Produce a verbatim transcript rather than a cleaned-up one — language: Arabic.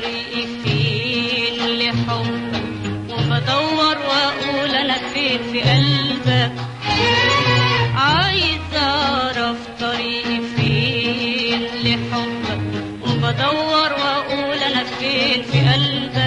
طريقي فين لحبك، وبدور واقول انا فين في قلبك. عايز اعرف طريقي فين لحبك، وبدور واقول انا فين في قلبك.